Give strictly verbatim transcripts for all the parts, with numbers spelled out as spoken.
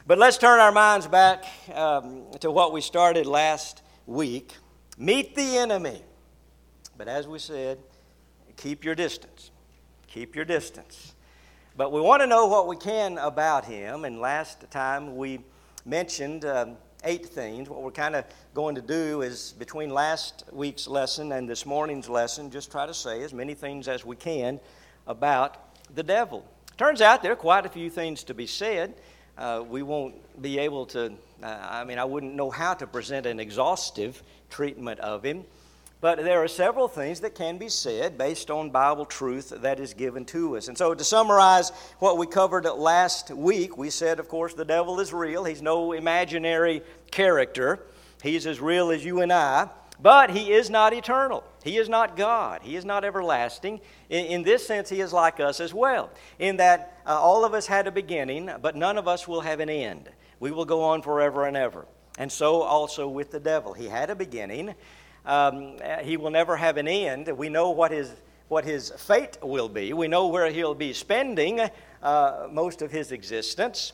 But let's turn our minds back um, to what we started last week. Meet the enemy. But as we said, keep your distance. Keep your distance. But we want to know what we can about him. And last time we mentioned um, eight things. What we're kind of going to do is between last week's lesson and this morning's lesson, just try to say as many things as we can about the devil. Turns out there are quite a few things to be said. Uh, we won't be able to, uh, I mean, I wouldn't know how to present an exhaustive treatment of him. But there are several things that can be said based on Bible truth that is given to us. And so to summarize what we covered last week, we said, of course, the devil is real. He's no imaginary character. He's as real as you and I. But he is not eternal. He is not God. He is not everlasting. In, in this sense, he is like us as well, in that uh, all of us had a beginning, but none of us will have an end. We will go on forever and ever. And so also with the devil. He had a beginning. Um, he will never have an end. We know what his what his fate will be. We know where he'll be spending uh, most of his existence.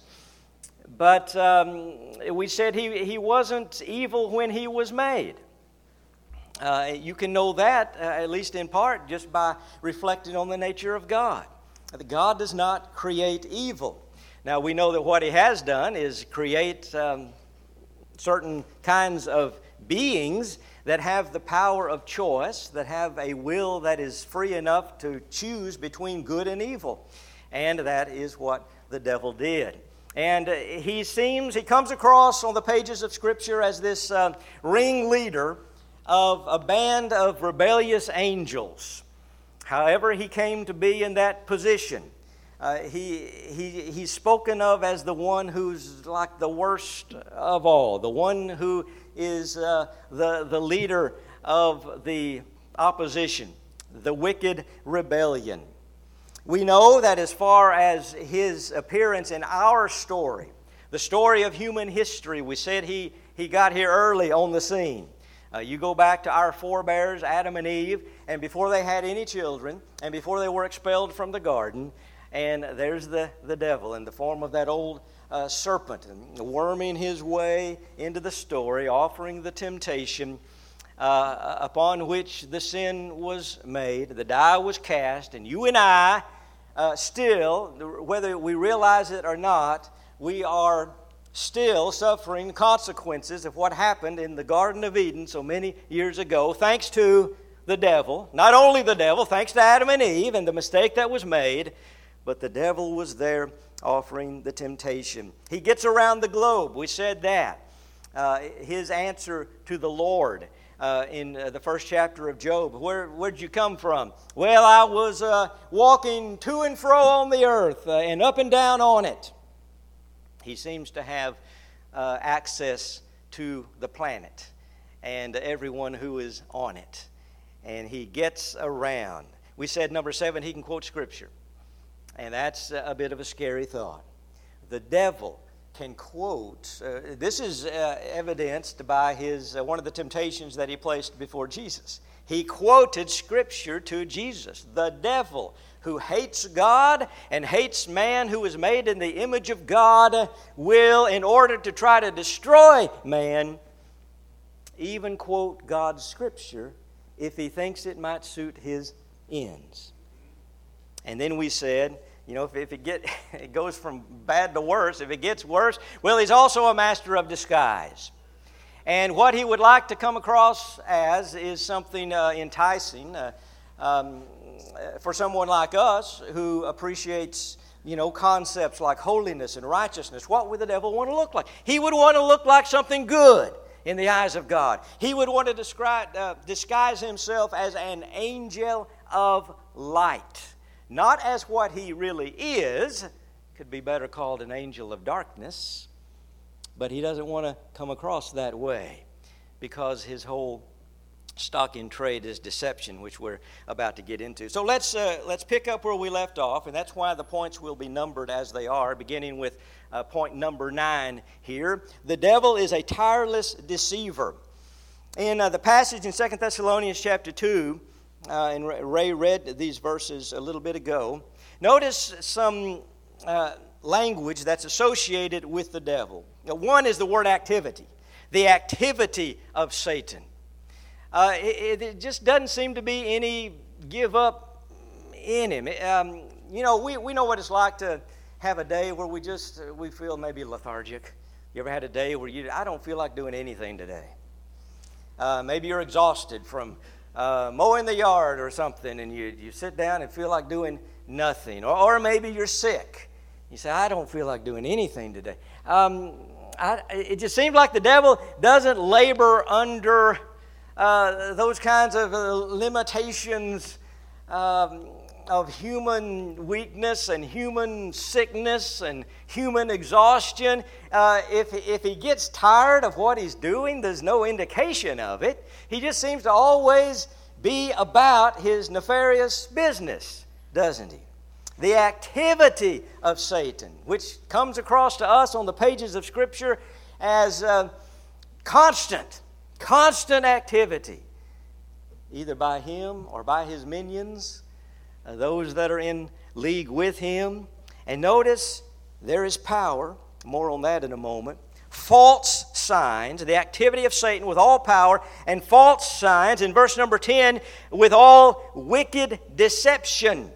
But um, we said he, he wasn't evil when he was made. Uh, you can know that, uh, at least in part, just by reflecting on the nature of God. God does not create evil. Now, we know that what he has done is create um, certain kinds of beings that have the power of choice, that have a will that is free enough to choose between good and evil. And that is what the devil did. And he seems, he comes across on the pages of Scripture as this uh, ringleader of a band of rebellious angels. However he came to be in that position, uh, he, he, he's spoken of as the one who's like the worst of all, the one who is uh, the, the leader of the opposition, the wicked rebellion. We know that as far as his appearance in our story, the story of human history, we said he, he got here early on the scene. Uh, you go back to our forebears, Adam and Eve, and before they had any children, and before they were expelled from the garden, and there's the, the devil in the form of that old uh, serpent, and worming his way into the story, offering the temptation uh, upon which the sin was made, the die was cast, and you and I uh, still, whether we realize it or not, we are still suffering consequences of what happened in the Garden of Eden so many years ago, thanks to the devil. Not only the devil, thanks to Adam and Eve and the mistake that was made, but the devil was there offering the temptation. He gets around the globe. We said that. Uh, his answer to the Lord uh, in uh, the first chapter of Job. Where, where'd you come from? Well, I was uh, walking to and fro on the earth uh, and up and down on it. He seems to have uh, access to the planet and everyone who is on it. And he gets around. We said, number seven, he can quote Scripture. And that's a bit of a scary thought. The devil can quote. Uh, this is uh, evidenced by his uh, one of the temptations that he placed before Jesus. He quoted Scripture to Jesus. The devil, who hates God and hates man who is made in the image of God, will, in order to try to destroy man, even quote God's Scripture if he thinks it might suit his ends. And then we said, you know, if, if it get it goes from bad to worse, if it gets worse, well, he's also a master of disguise. And what he would like to come across as is something uh, enticing uh, um, for someone like us who appreciates, you know, concepts like holiness and righteousness. What would the devil want to look like? He would want to look like something good in the eyes of God. He would want to describe, uh, disguise himself as an angel of light. Not as what he really is, could be better called an angel of darkness, but he doesn't want to come across that way because his whole stock in trade is deception, which we're about to get into. So let's uh, let's pick up where we left off, and that's why the points will be numbered as they are, beginning with uh, point number nine here. The devil is a tireless deceiver. In uh, the passage in Second Thessalonians chapter two, Uh, and Ray read these verses a little bit ago. Notice some uh, language that's associated with the devil. Now, one is the word activity, the activity of Satan. Uh, it, it just doesn't seem to be any give up in him. Um, you know, we, we know what it's like to have a day where we just, uh, we feel maybe lethargic. You ever had a day where you, I don't feel like doing anything today? Uh, maybe you're exhausted from uh, mowing the yard or something, and you, you sit down and feel like doing nothing. Or, or maybe you're sick. You say, I don't feel like doing anything today. Um, I, it just seems like the devil doesn't labor under uh, those kinds of uh, limitations um, of human weakness and human sickness and human exhaustion. Uh, if, if he gets tired of what he's doing, there's no indication of it. He just seems to always be about his nefarious business, doesn't he? The activity of Satan, which comes across to us on the pages of Scripture as uh, constant, constant activity, either by him or by his minions, uh, those that are in league with him. And notice, there is power. More on that in a moment. False signs, the activity of Satan with all power, and false signs, in verse number ten, with all wicked deception.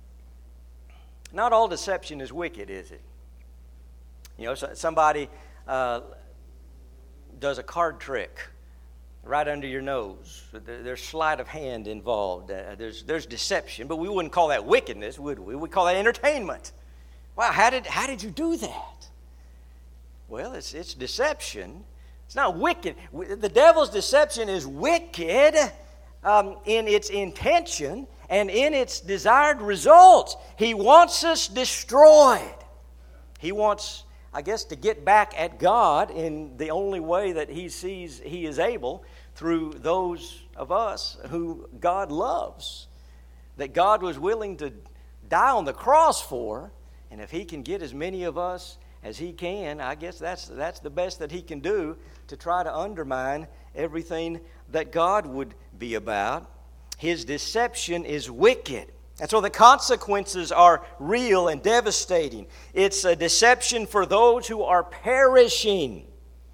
Not all deception is wicked, is it? You know, somebody uh, does a card trick right under your nose. There's sleight of hand involved. Uh, there's, there's deception, but we wouldn't call that wickedness, would we? We'd call that entertainment. Wow, how did, how did you do that? Well, it's, it's deception. It's not wicked. The devil's deception is wicked um, in its intention and in its desired results. He wants us destroyed. He wants, I guess, to get back at God in the only way that he sees he is able, through those of us who God loves, that God was willing to die on the cross for. And if he can get as many of us as he can, I guess that's, that's the best that he can do to try to undermine everything that God would be about. His deception is wicked. And so the consequences are real and devastating. It's a deception for those who are perishing.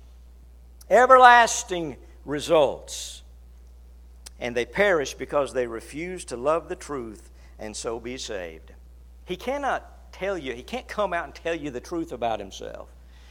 Everlasting results. And they perish because they refuse to love the truth and so be saved. He cannot tell you, he can't come out and tell you the truth about himself.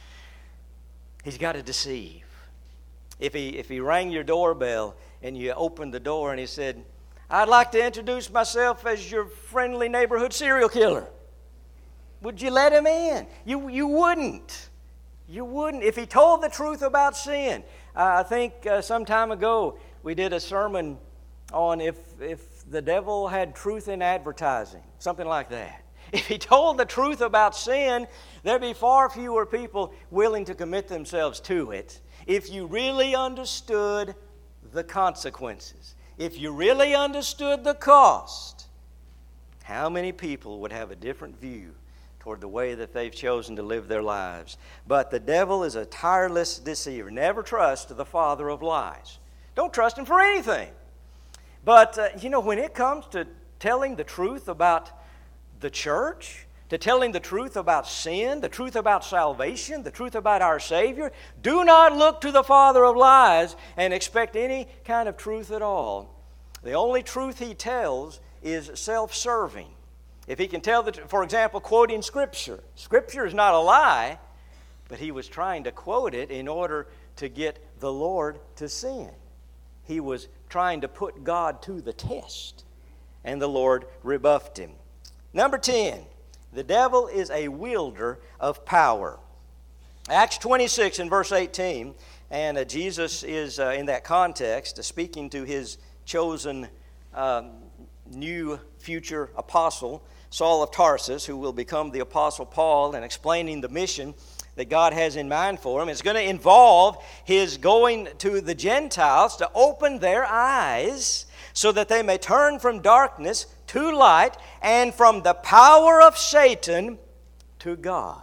He's got to deceive. If he, if he rang your doorbell and you opened the door and he said, I'd like to introduce myself as your friendly neighborhood serial killer, would you let him in? You, you wouldn't. You wouldn't. If he told the truth about sin. Uh, I think uh, some time ago we did a sermon on if, if the devil had truth in advertising, something like that. If he told the truth about sin, there'd be far fewer people willing to commit themselves to it if you really understood the consequences. If you really understood the cost, how many people would have a different view toward the way that they've chosen to live their lives? But the devil is a tireless deceiver. Never trust the father of lies. Don't trust him for anything. But, uh, you know, when it comes to telling the truth about the church, to telling the truth about sin, the truth about salvation, the truth about our Savior, do not look to the father of lies and expect any kind of truth at all. The only truth he tells is self-serving. If he can tell, the, for example, quoting Scripture. Scripture is not a lie, but he was trying to quote it in order to get the Lord to sin. He was trying to put God to the test, and the Lord rebuffed him. Number ten, the devil is a wielder of power. Acts twenty-six and verse eighteen, and uh, Jesus is uh, in that context uh, speaking to his chosen um, new future apostle, Saul of Tarsus, who will become the Apostle Paul, and explaining the mission that God has in mind for him. It's going to involve his going to the Gentiles to open their eyes so that they may turn from darkness to light and from the power of Satan to God.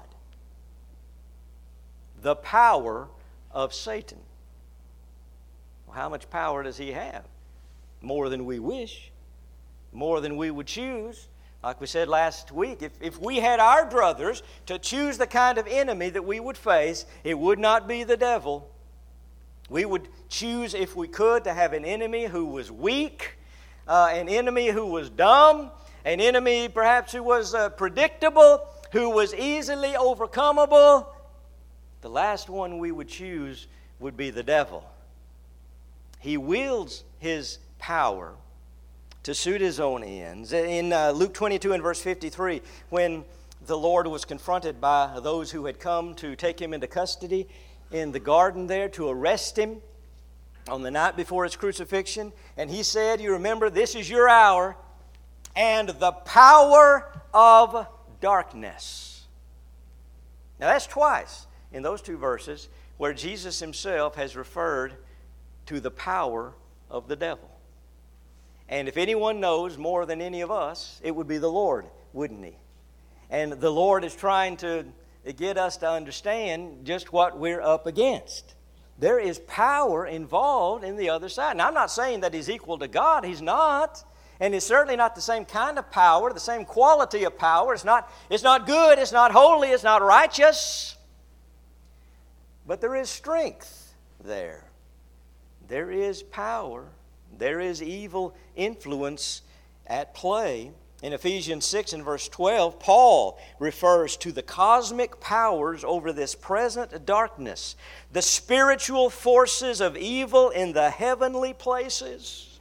The power of Satan. Well, how much power does he have? More than we wish, more than we would choose. Like we said last week, if, if we had our druthers to choose the kind of enemy that we would face, it would not be the devil. We would choose, if we could, to have an enemy who was weak, uh, an enemy who was dumb, an enemy perhaps who was uh, predictable, who was easily overcomable. The last one we would choose would be the devil. He wields his power to suit his own ends. In uh, Luke twenty-two and verse fifty-three, when the Lord was confronted by those who had come to take him into custody in the garden there to arrest him on the night before his crucifixion, and he said, you remember, this is your hour, and the power of darkness. Now that's twice in those two verses where Jesus himself has referred to the power of the devil. And if anyone knows more than any of us, it would be the Lord, wouldn't he? And the Lord is trying to get us to understand just what we're up against. There is power involved in the other side. Now, I'm not saying that he's equal to God. He's not. And it's certainly not the same kind of power, the same quality of power. It's not, it's not good, it's not holy, it's not righteous. But there is strength there. There is power. There is evil influence at play. In Ephesians six and verse twelve, Paul refers to the cosmic powers over this present darkness, the spiritual forces of evil in the heavenly places.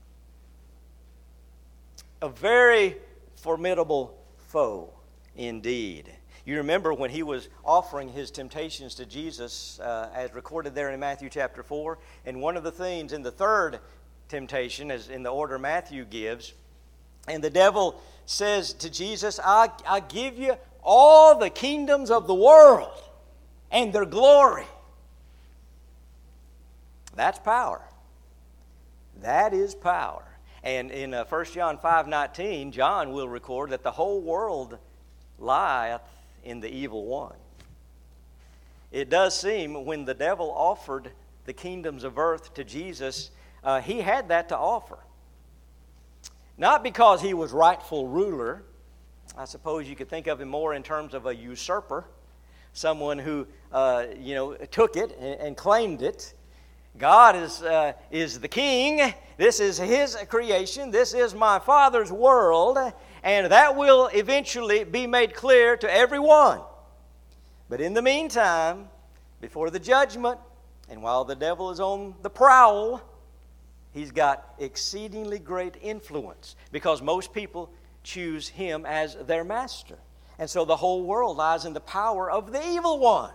A very formidable foe indeed. You remember when he was offering his temptations to Jesus, uh, as recorded there in Matthew chapter four, and one of the things in the third temptation, as in the order Matthew gives, and the devil says to Jesus, I, I give you all the kingdoms of the world and their glory. That's power. That is power. And in uh, First John five nineteen, John will record that the whole world lieth in the evil one. It does seem when the devil offered the kingdoms of earth to Jesus, uh, he had that to offer. Not because he was rightful ruler. I suppose you could think of him more in terms of a usurper, someone who uh, you know took it and, and claimed it. God is uh, is the king. This is his creation. This is my Father's world, and that will eventually be made clear to everyone. But in the meantime, before the judgment, and while the devil is on the prowl, he's got exceedingly great influence because most people choose him as their master. And so the whole world lies in the power of the evil one.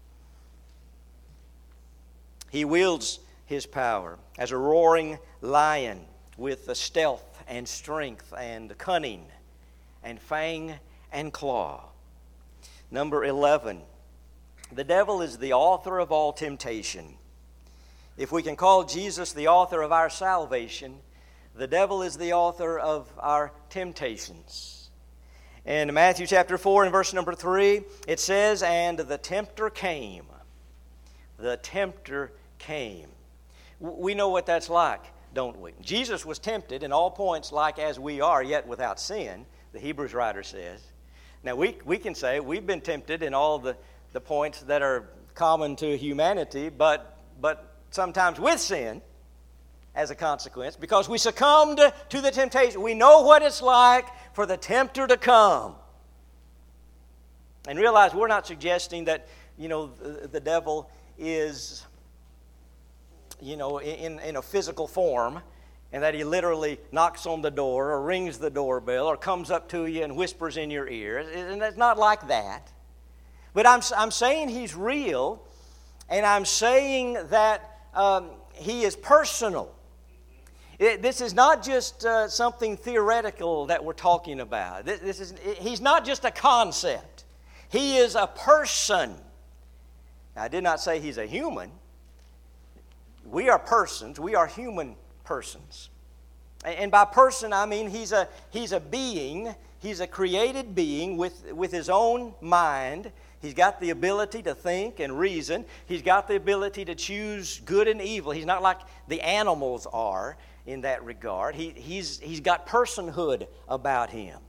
He wields his power as a roaring lion with the stealth and strength and cunning and fang and claw. Number eleven, the devil is the author of all temptation. If we can call Jesus the author of our salvation, the devil is the author of our temptations. In Matthew chapter four and verse number three, it says, and the tempter came. The tempter came. We know what that's like, don't we? Jesus was tempted in all points like as we are, yet without sin, the Hebrews writer says. Now we, we can say we've been tempted in all the, the points that are common to humanity, but but sometimes with sin as a consequence, because we succumbed to the temptation. We know what it's like for the tempter to come. And realize we're not suggesting that, you know, the, the devil is, you know, in, in a physical form, and that he literally knocks on the door or rings the doorbell or comes up to you and whispers in your ear. And it's not like that. But I'm, I'm saying he's real, and I'm saying that um, he is personal. It, this is not just uh, something theoretical that we're talking about. This, this is, he's not just a concept. He is a person. Now, I did not say he's a human. We are persons. We are human persons. And by person, I mean he's a, he's a being. He's a created being with, with his own mind. He's got the ability to think and reason. He's got the ability to choose good and evil. He's not like the animals are in that regard. He, he's, he's got personhood about him.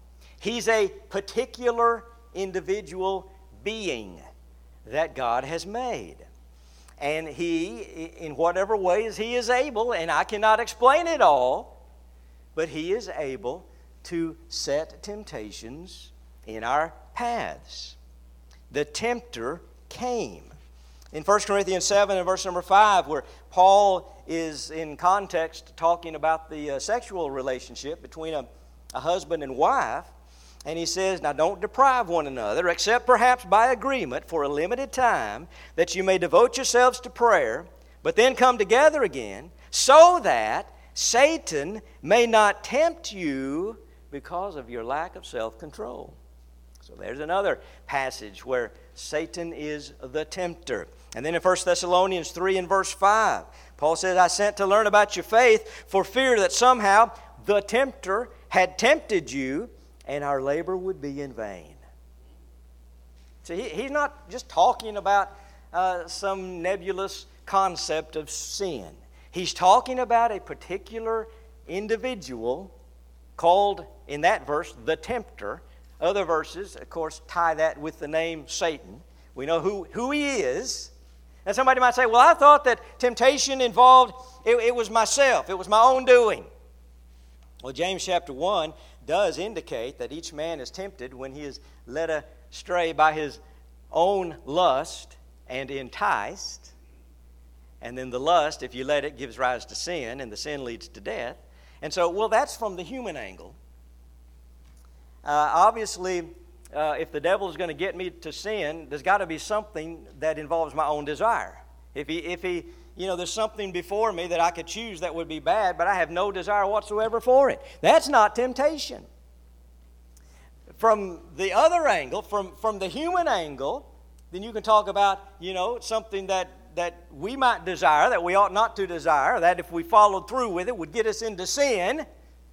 He's a particular individual being that God has made. And He, in whatever ways He is able, and I cannot explain it all, but He is able to set temptations in our paths. The tempter came. In First Corinthians seven and verse number five, where Paul is in context talking about the uh, sexual relationship between a, a husband and wife, and he says, now don't deprive one another, except perhaps by agreement for a limited time, that you may devote yourselves to prayer, but then come together again, so that Satan may not tempt you because of your lack of self-control. So there's another passage where Satan is the tempter. And then in First Thessalonians three and verse five, Paul says, I sent to learn about your faith for fear that somehow the tempter had tempted you and our labor would be in vain. See, he, he's not just talking about uh, some nebulous concept of sin. He's talking about a particular individual called, in that verse, the tempter. Other verses, of course, tie that with the name Satan. We know who, who he is. And somebody might say, well, I thought that temptation involved, it, it was myself. It was my own doing. Well, James chapter one does indicate that each man is tempted when he is led astray by his own lust and enticed. And then the lust, if you let it, gives rise to sin, and the sin leads to death. And so, well, that's from the human angle. Uh, obviously, uh, if the devil is going to get me to sin, there's got to be something that involves my own desire. If he, if he, you know, there's something before me that I could choose that would be bad, but I have no desire whatsoever for it. That's not temptation. From the other angle, from, from the human angle, then you can talk about, you know, something that, that we might desire, that we ought not to desire, that if we followed through with it would get us into sin.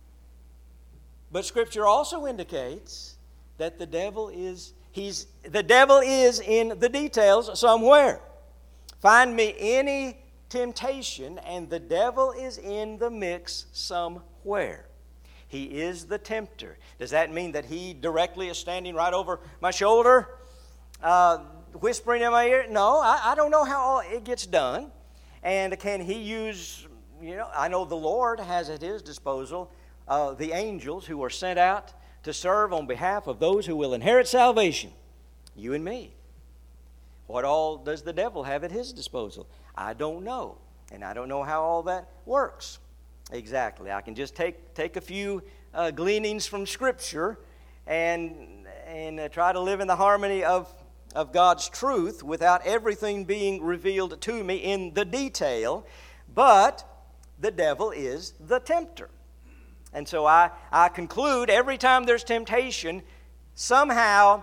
But Scripture also indicates that the devil is, he's, the devil is in the details somewhere. Find me any temptation, and the devil is in the mix somewhere. He is the tempter. Does that mean that he directly is standing right over my shoulder, uh, whispering in my ear? No, I, I don't know how all it gets done. And can he use, you know, I know the Lord has at his disposal uh, the angels who are sent out to serve on behalf of those who will inherit salvation, you and me. What all does the devil have at his disposal? I don't know. And I don't know how all that works exactly. I can just take, take a few uh, gleanings from Scripture and, and uh, try to live in the harmony of, of God's truth without everything being revealed to me in the detail. But the devil is the tempter. And so I, I conclude every time there's temptation, somehow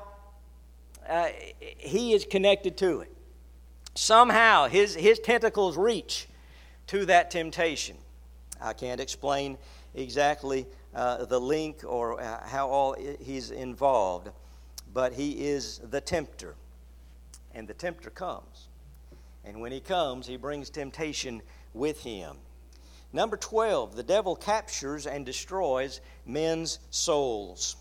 uh, he is connected to it. Somehow his, his tentacles reach to that temptation. I can't explain exactly uh, the link or uh, how all he's involved, but he is the tempter. And the tempter comes. And when he comes, he brings temptation with him. Number twelve, the devil captures and destroys men's souls.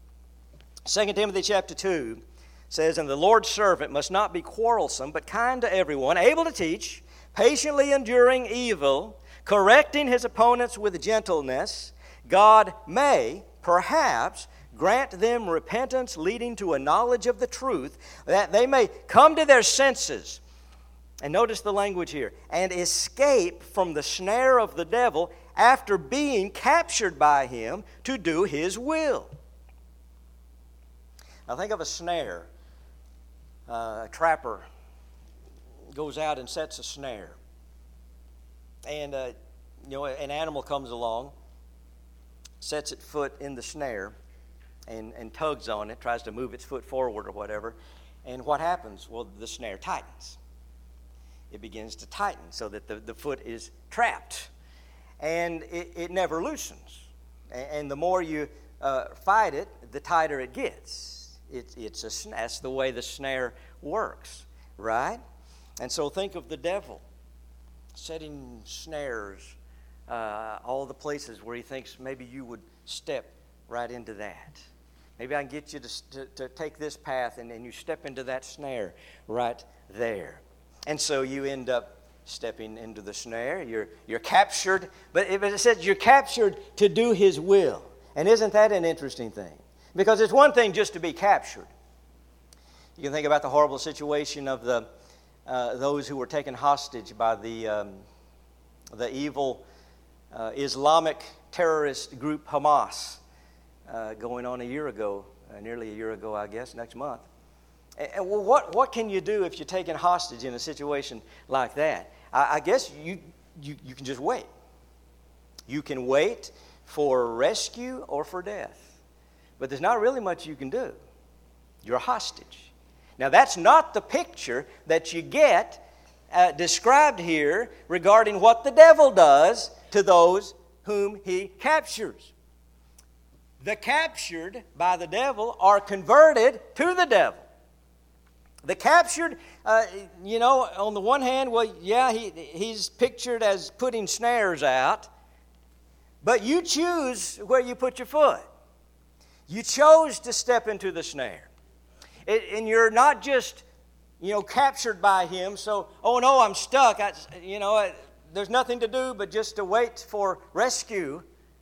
Second Timothy chapter two says, and the Lord's servant must not be quarrelsome, but kind to everyone, able to teach, patiently enduring evil, correcting his opponents with gentleness. God may, perhaps, grant them repentance leading to a knowledge of the truth, that they may come to their senses. And notice the language here. And escape from the snare of the devil after being captured by him to do his will. Now think of a snare. Uh, a trapper goes out and sets a snare. And uh, you know, an animal comes along, sets its foot in the snare, and, and tugs on it, tries to move its foot forward or whatever. And what happens? Well, the snare tightens. It begins to tighten so that the, the foot is trapped. And it, it never loosens. And, and the more you uh, fight it, the tighter it gets. It, it's a, that's the way the snare works, right? And so think of the devil setting snares uh, all the places where he thinks maybe you would step right into that. Maybe I can get you to, to, to take this path, and then you step into that snare right there. And so you end up stepping into the snare. You're, you're captured, but it, but it says you're captured to do His will. And isn't that an interesting thing? Because it's one thing just to be captured. You can think about the horrible situation of the uh, those who were taken hostage by the, um, the evil uh, Islamic terrorist group Hamas. Uh, going on a year ago, uh, nearly a year ago, I guess, next month. And, and well, what, what can you do if you're taken hostage in a situation like that? I, I guess you, you, you can just wait. You can wait for rescue or for death. But there's not really much you can do. You're a hostage. Now, that's not the picture that you get uh, described here regarding what the devil does to those whom he captures. The captured by the devil are converted to the devil. The captured, uh, you know, on the one hand, well, yeah, he, he's pictured as putting snares out, but you choose where you put your foot. You chose to step into the snare. It, and you're not just, you know, captured by him, so, oh no, I'm stuck. I, you know, I, there's nothing to do but just to wait for rescue.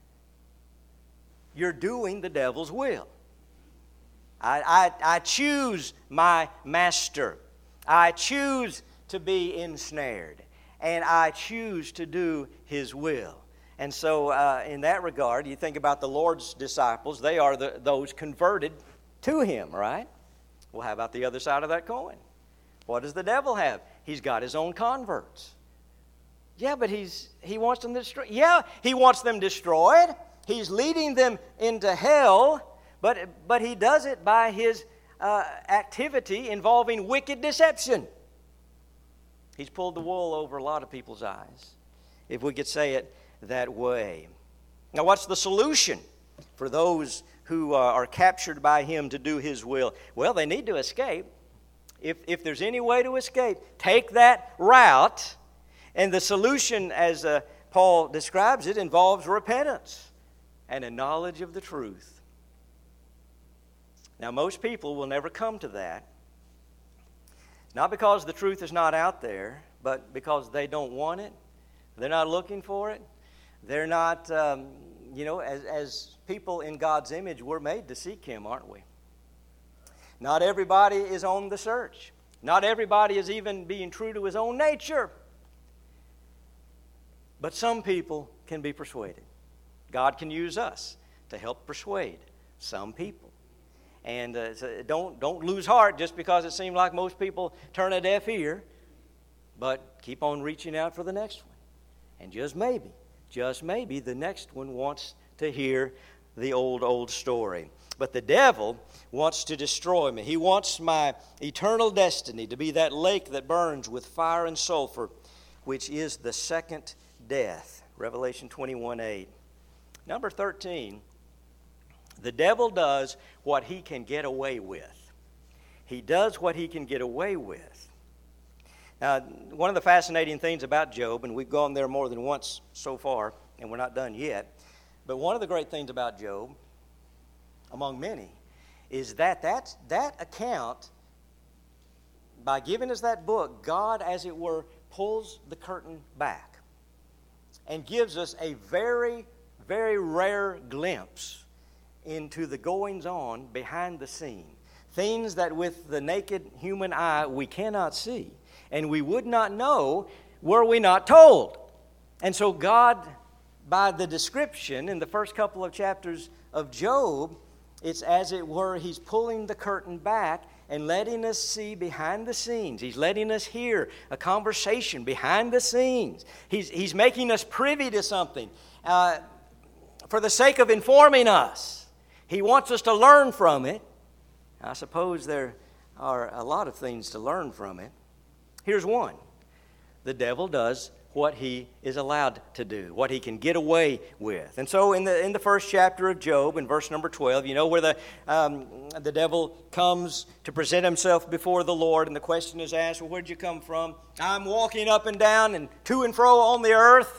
You're doing the devil's will. I, I, I choose my master. I choose to be ensnared. And I choose to do his will. And so uh, in that regard, you think about the Lord's disciples. They are the, those converted to him, right? Well, how about the other side of that coin? What does the devil have? He's got his own converts. Yeah, but he's he wants them destroyed. Yeah, he wants them destroyed. He's leading them into hell, but, but he does it by his uh, activity involving wicked deception. He's pulled the wool over a lot of people's eyes, if we could say it that way. Now, what's the solution for those who uh, are captured by him to do his will? Well, they need to escape. If, if there's any way to escape, take that route. And the solution, as uh, Paul describes it, involves repentance and a knowledge of the truth. Now, most people will never come to that. Not because the truth is not out there, but because they don't want it. They're not looking for it. They're not, um, you know, as, as people in God's image, we're made to seek him, aren't we? Not everybody is on the search. Not everybody is even being true to his own nature. But some people can be persuaded. God can use us to help persuade some people. And uh, so don't, don't lose heart just because it seems like most people turn a deaf ear, but keep on reaching out for the next one. And just maybe, just maybe the next one wants to hear the old, old story. But the devil wants to destroy me. He wants my eternal destiny to be that lake that burns with fire and sulfur, which is the second death. Revelation twenty-one eight. Number thirteen, the devil does what he can get away with. He does what he can get away with. Now, one of the fascinating things about Job, and we've gone there more than once so far, and we're not done yet, but one of the great things about Job, among many, is that that, that account, by giving us that book, God, as it were, pulls the curtain back and gives us a very very rare glimpse into the goings-on behind the scene. Things that with the naked human eye we cannot see. And we would not know were we not told. And so God, by the description in the first couple of chapters of Job, it's as it were he's pulling the curtain back and letting us see behind the scenes. He's letting us hear a conversation behind the scenes. He's, he's making us privy to something. Uh, for the sake of informing us. He wants us to learn from it. I suppose there are a lot of things to learn from it. Here's one. The devil does what he is allowed to do, what he can get away with. And so in the in the first chapter of Job, in verse number twelve, you know where the, um, the devil comes to present himself before the Lord, and the question is asked, well, where'd you come from? I'm walking up and down and to and fro on the earth.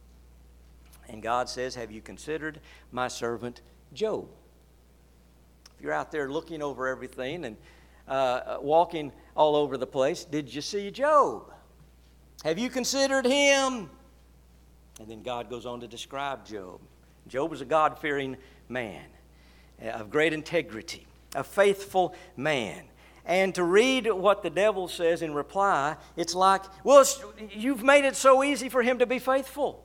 And God says, have you considered my servant Job? if you're out there looking over everything and uh, walking all over the place, did you see Job? Have you considered him? And then God goes on to describe Job. Job was a God-fearing man of great integrity, a faithful man. And to read what the devil says in reply, it's like, well, it's, you've made it so easy for him to be faithful.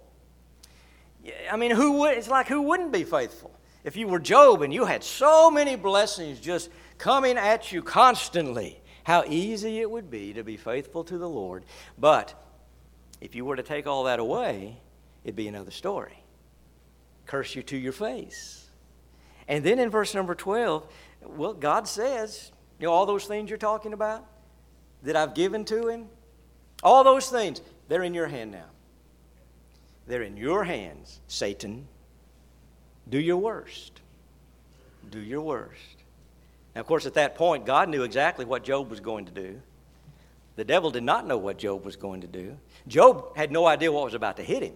I mean, who would? It's like, who wouldn't be faithful? If you were Job and you had so many blessings just coming at you constantly, how easy it would be to be faithful to the Lord. But if you were to take all that away, it'd be another story. Curse you to your face. And then in verse number twelve, well, God says, you know, all those things you're talking about that I've given to him, all those things, they're in your hand now. They're in your hands, Satan. Do your worst. Do your worst. Now, of course, at that point, God knew exactly what Job was going to do. The devil did not know what Job was going to do. Job had no idea what was about to hit him.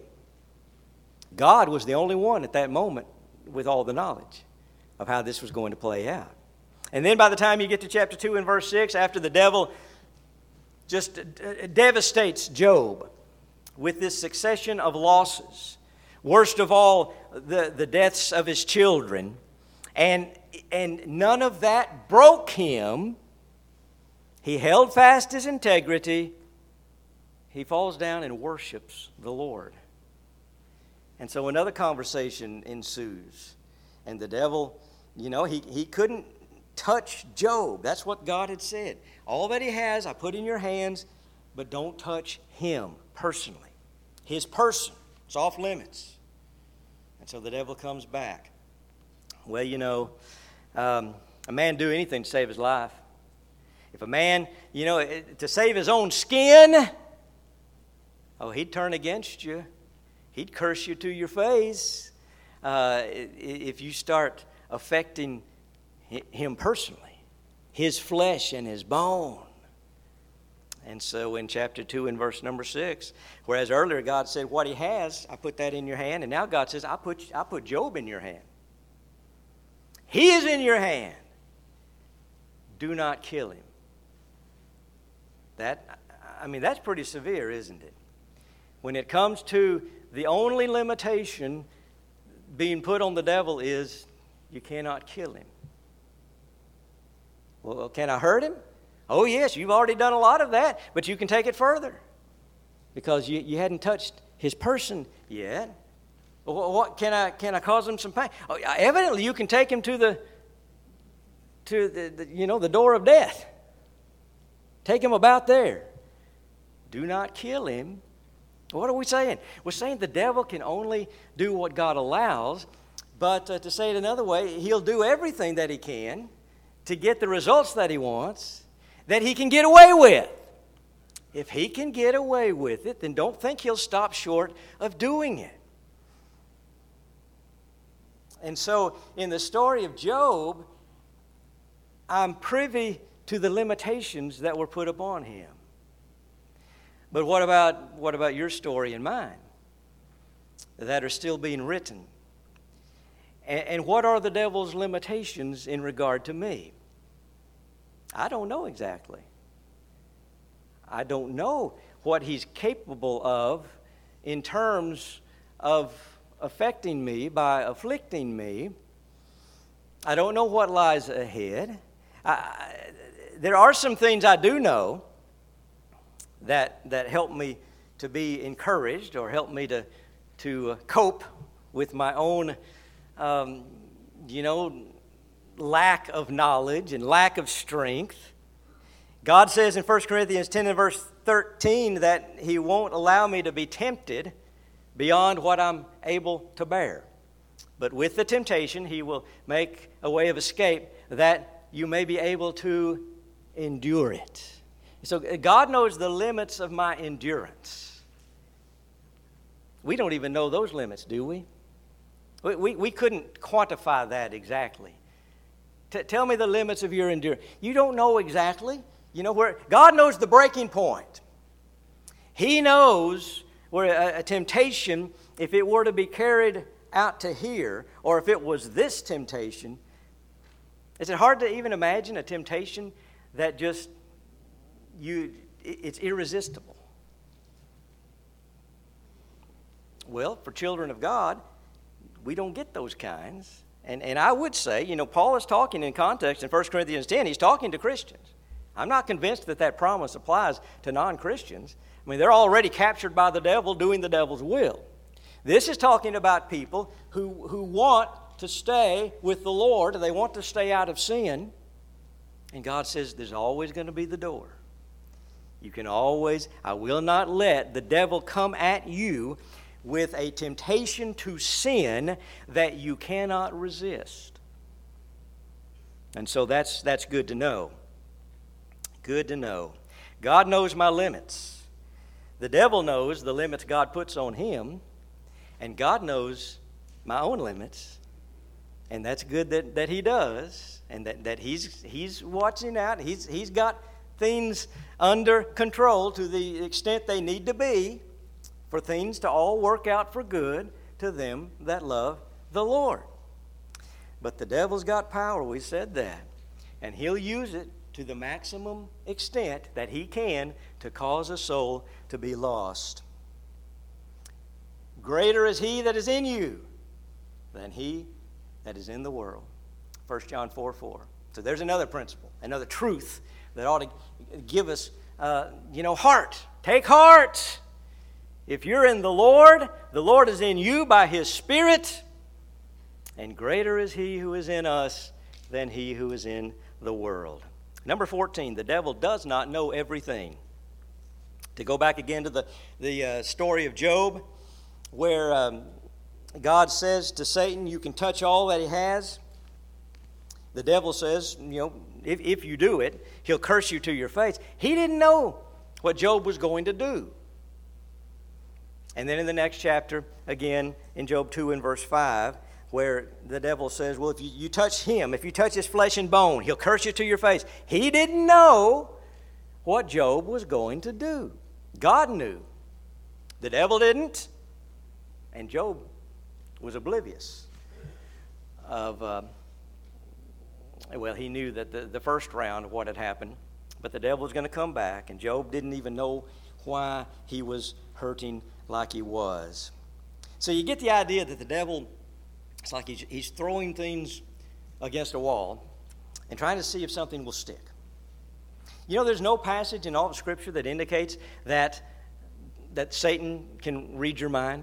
God was the only one at that moment with all the knowledge of how this was going to play out. And then by the time you get to chapter two and verse six, after the devil just devastates Job with this succession of losses, worst of all, the, the deaths of his children, and, and none of that broke him. He held fast his integrity. He falls down and worships the Lord. And so another conversation ensues. And the devil, you know, he, he couldn't touch Job. That's what God had said. All that he has, I put in your hands, but don't touch him personally. His person. It's off limits. And so the devil comes back. Well, you know, um, a man do anything to save his life. If a man, you know, to save his own skin, oh, he'd turn against you. He'd curse you to your face uh, if you start affecting him personally, his flesh and his bone. And so in chapter two and verse number six, whereas earlier God said, what he has, I put that in your hand, and now God says, I put, I put Job in your hand. He is in your hand. Do not kill him. That, I mean, that's pretty severe, isn't it? When it comes to the only limitation being put on the devil is you cannot kill him. Well, can I hurt him? Oh, yes, you've already done a lot of that, but you can take it further because you, you hadn't touched his person yet. Well, what can I can I cause him some pain? Oh, evidently, you can take him to the to the, the you know the door of death. Take him about there. Do not kill him. What are we saying? We're saying the devil can only do what God allows, but uh, to say it another way, he'll do everything that he can to get the results that he wants, that he can get away with. If he can get away with it, then don't think he'll stop short of doing it. And so, in the story of Job, I'm privy to the limitations that were put upon him. But what about what about your story and mine that are still being written? And, and what are the devil's limitations in regard to me? I don't know exactly. I don't know what he's capable of in terms of affecting me by afflicting me. I don't know what lies ahead. I, there are some things I do know that that help me to be encouraged or help me to to cope with my own, um, you know, lack of knowledge and lack of strength. God says in First Corinthians ten and verse thirteen that he won't allow me to be tempted beyond what I'm able to bear. But with the temptation, he will make a way of escape that you may be able to endure it. So God knows the limits of my endurance. We don't even know those limits, do we? We, we, we couldn't quantify that exactly. T- tell me the limits of your endurance. You don't know exactly. You know where God knows the breaking point. He knows where a, a temptation, if it were to be carried out to here, or if it was this temptation, Is it hard to even imagine a temptation that just, you, it's irresistible? Well, for children of God, we don't get those kinds. And, and I would say, you know, Paul is talking in context in First Corinthians ten. He's talking to Christians. I'm not convinced that that promise applies to non-Christians. I mean, they're already captured by the devil doing the devil's will. This is talking about people who, who want to stay with the Lord. They want to stay out of sin. And God says there's always going to be the door. You can always, I will not let the devil come at you with a temptation to sin that you cannot resist. And so that's that's good to know. Good to know. God knows my limits. The devil knows the limits God puts on him, and God knows my own limits. And that's good that, that he does, and that, that he's he's watching out. He's he's got things under control to the extent they need to be, for things to all work out for good to them that love the Lord. But the devil's got power, we said that. And he'll use it to the maximum extent that he can to cause a soul to be lost. Greater is he that is in you than he that is in the world. First John four four. So there's another principle, another truth that ought to give us, uh, you know, heart. Take heart. If you're in the Lord, the Lord is in you by His Spirit, and greater is He who is in us than he who is in the world. Number fourteen, the devil does not know everything. To go back again to the, the uh, story of Job, where um, God says to Satan, you can touch all that he has. The devil says, you know, if, if you do it, he'll curse you to your face. He didn't know what Job was going to do. And then in the next chapter, again, in Job two and verse five, where the devil says, well, if you, you touch him, if you touch his flesh and bone, he'll curse you to your face. He didn't know what Job was going to do. God knew. The devil didn't. And Job was oblivious of, uh, well, he knew that the, the first round of what had happened, but the devil was going to come back, and Job didn't even know why he was hurting like he was. So you get the idea that the devil, it's like he's, he's throwing things against a wall and trying to see if something will stick. You know, there's no passage in all of Scripture that indicates that, that Satan can read your mind.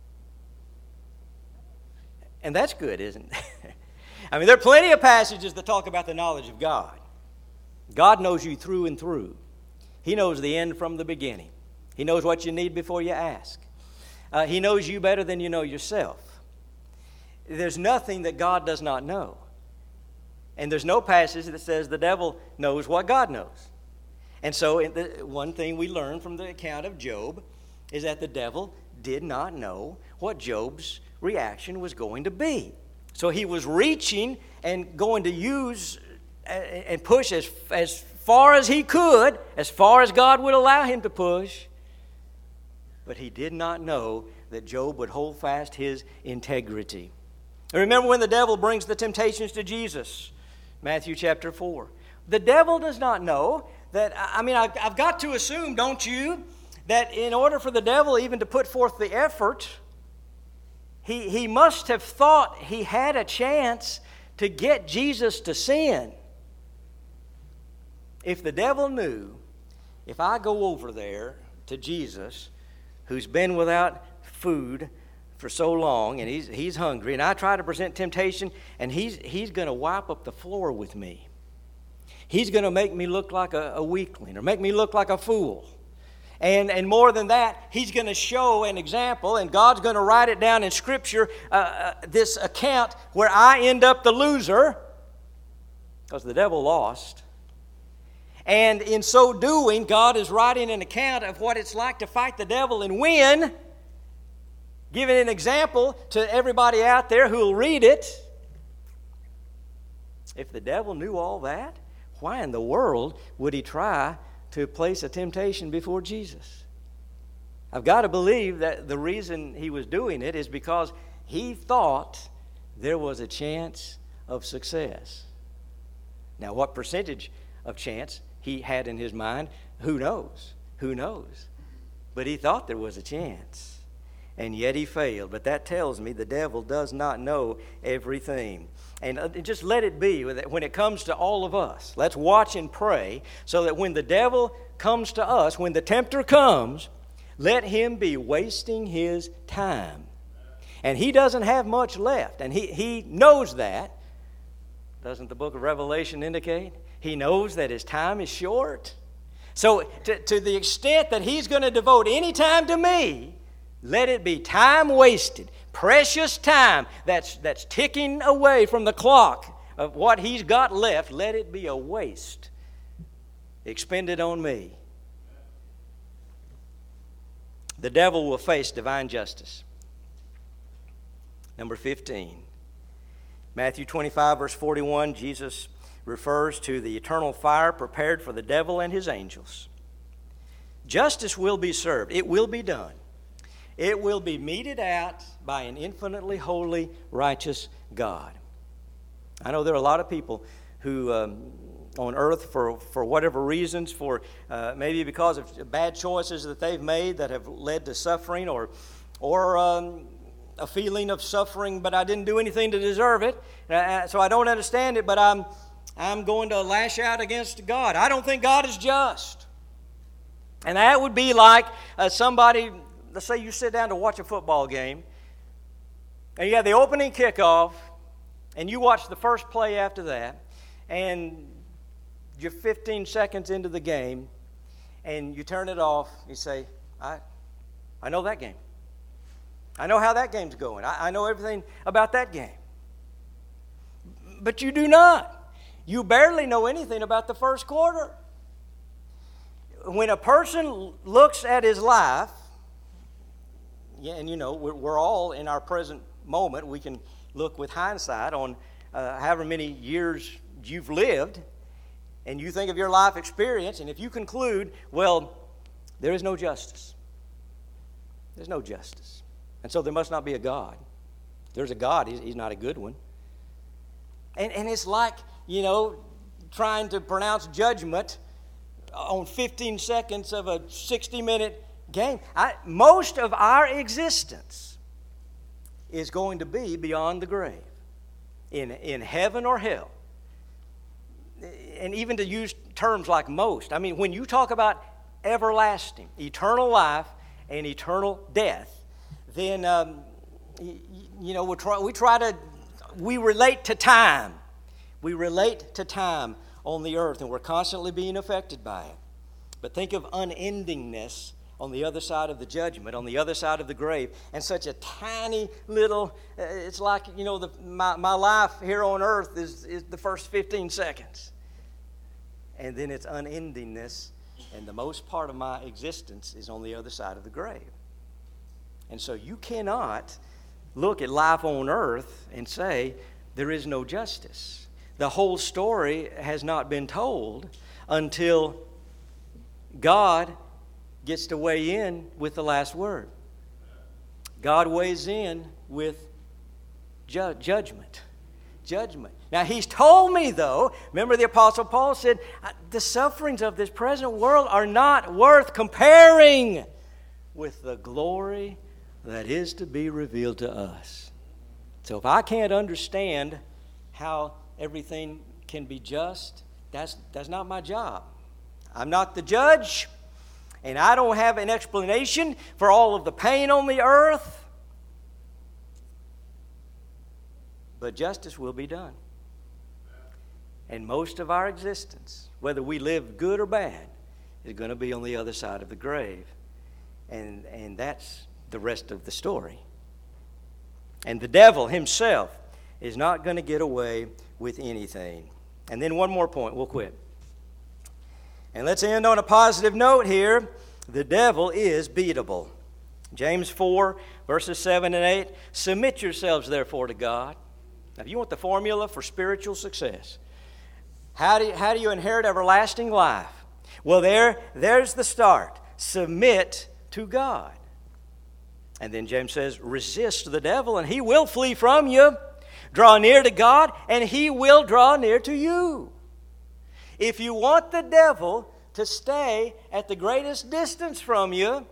And that's good, isn't it? I mean, there are plenty of passages that talk about the knowledge of God. God knows you through and through. He knows the end from the beginning. He knows what you need before you ask. Uh, he knows you better than you know yourself. There's nothing that God does not know. And there's no passage that says the devil knows what God knows. And so in the, one thing we learn from the account of Job is that the devil did not know what Job's reaction was going to be. So he was reaching and going to use and push as, as far as he could, as far as God would allow him to push. But he did not know that Job would hold fast his integrity. And remember when the devil brings the temptations to Jesus, Matthew chapter four. The devil does not know that, I mean, I've got to assume, don't you, that in order for the devil even to put forth the effort, he, he must have thought he had a chance to get Jesus to sin. If the devil knew, if I go over there to Jesus, who's been without food for so long, and he's he's hungry, and I try to present temptation, and he's he's going to wipe up the floor with me. He's going to make me look like a, a weakling, or make me look like a fool. And, and more than that, he's going to show an example, and God's going to write it down in Scripture, uh, uh, this account where I end up the loser, because the devil lost. And in so doing, God is writing an account of what it's like to fight the devil and win, giving an example to everybody out there who will read it. If the devil knew all that, why in the world would he try to place a temptation before Jesus? I've got to believe that the reason he was doing it is because he thought there was a chance of success. Now, what percentage of chance he had in his mind, who knows? Who knows? But he thought there was a chance, and yet he failed. But that tells me the devil does not know everything. And just let it be when it comes to all of us. Let's watch and pray so that when the devil comes to us, when the tempter comes, let him be wasting his time. And he doesn't have much left, and he, he knows that. Doesn't the book of Revelation indicate? He knows that his time is short. So to, to the extent that he's going to devote any time to me, let it be time wasted, precious time that's, that's ticking away from the clock of what he's got left. Let it be a waste expended on me. The devil will face divine justice. Number fifteen. Matthew twenty-five, verse forty-one, Jesus refers to the eternal fire prepared for the devil and his angels. Justice will be served. It will be done. It will be meted out by an infinitely holy, righteous God. I know there are a lot of people who um, on earth, for, for whatever reasons, for uh, maybe because of bad choices that they've made that have led to suffering, or, or um, a feeling of suffering, but I didn't do anything to deserve it, uh, so I don't understand it, but I'm, I'm going to lash out against God. I don't think God is just. And that would be like uh, somebody, let's say you sit down to watch a football game, and you have the opening kickoff, and you watch the first play after that, and you're fifteen seconds into the game, and you turn it off, you say, I, I know that game. I know how that game's going. I, I know everything about that game. But you do not. You barely know anything about the first quarter. When a person looks at his life, yeah, and you know, we're, we're all in our present moment, we can look with hindsight on uh, however many years you've lived, and you think of your life experience, and if you conclude, well, there is no justice. There's no justice. And so there must not be a God. If there's a God, he's, he's not a good one. And, and it's like, you know, trying to pronounce judgment on fifteen seconds of a sixty-minute game. I, most of our existence is going to be beyond the grave, in, in heaven or hell. And even to use terms like most, I mean, when you talk about everlasting, eternal life and eternal death, then, um, you, you know, we try, we try to, we relate to time. We relate to time on the earth, and we're constantly being affected by it. But think of unendingness on the other side of the judgment, on the other side of the grave, and such a tiny little, uh, it's like, you know, the, my, my life here on earth is, is the first fifteen seconds. And then it's unendingness, and the most part of my existence is on the other side of the grave. And so you cannot look at life on earth and say there is no justice. The whole story has not been told until God gets to weigh in with the last word. God weighs in with ju- judgment. Judgment. Now, he's told me, though, remember the Apostle Paul said, the sufferings of this present world are not worth comparing with the glory that is to be revealed to us. So if I can't understand how everything can be just, that's, that's not my job. I'm not the judge, and I don't have an explanation for all of the pain on the earth. But justice will be done. And most of our existence, whether we live good or bad, is going to be on the other side of the grave. And, and that's the rest of the story. And the devil himself is not going to get away with anything. And then one more point, we'll quit. And let's end on a positive note here. The devil is beatable. James four, verses seven and eight. Submit yourselves, therefore, to God. Now, if you want the formula for spiritual success, how do you, how do you inherit everlasting life? Well, there, there's the start. Submit to God. And then James says, resist the devil, and he will flee from you. Draw near to God, and he will draw near to you. If you want the devil to stay at the greatest distance from you,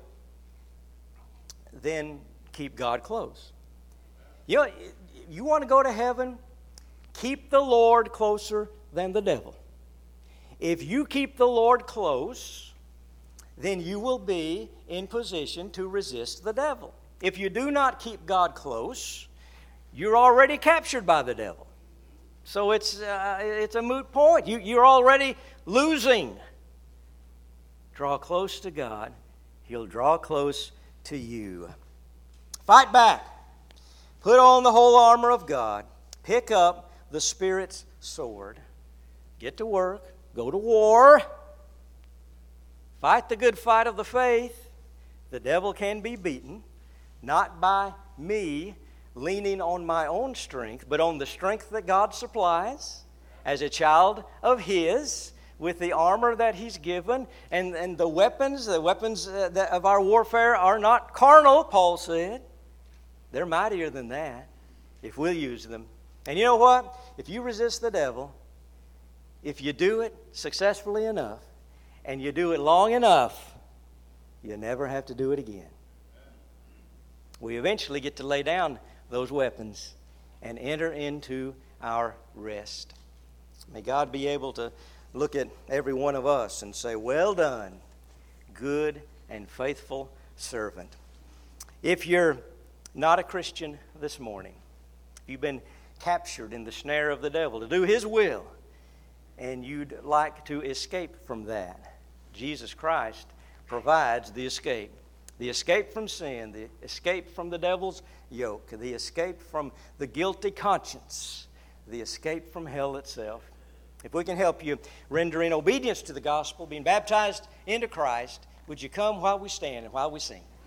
then keep God close. You know, you want to go to heaven? Keep the Lord closer than the devil. If you keep the Lord close, then you will be in position to resist the devil. If you do not keep God close, you're already captured by the devil. So it's, uh, it's a moot point. You, you're already losing. Draw close to God. He'll draw close to you. Fight back. Put on the whole armor of God. Pick up the Spirit's sword. Get to work. Go to war. Fight the good fight of the faith. The devil can be beaten, not by me leaning on my own strength, but on the strength that God supplies as a child of His, with the armor that He's given. And, and the weapons, the weapons uh, that of our warfare are not carnal, Paul said. They're mightier than that if we'll use them. And you know what? If you resist the devil, if you do it successfully enough, and you do it long enough, you never have to do it again. We eventually get to lay down those weapons and enter into our rest. May God be able to look at every one of us and say, well done, good and faithful servant. If you're not a Christian this morning, if you've been captured in the snare of the devil to do his will, and you'd like to escape from that, Jesus Christ provides the escape. The escape from sin, the escape from the devil's yoke, the escape from the guilty conscience, the escape from hell itself. If we can help you rendering obedience to the gospel, being baptized into Christ, would you come while we stand and while we sing?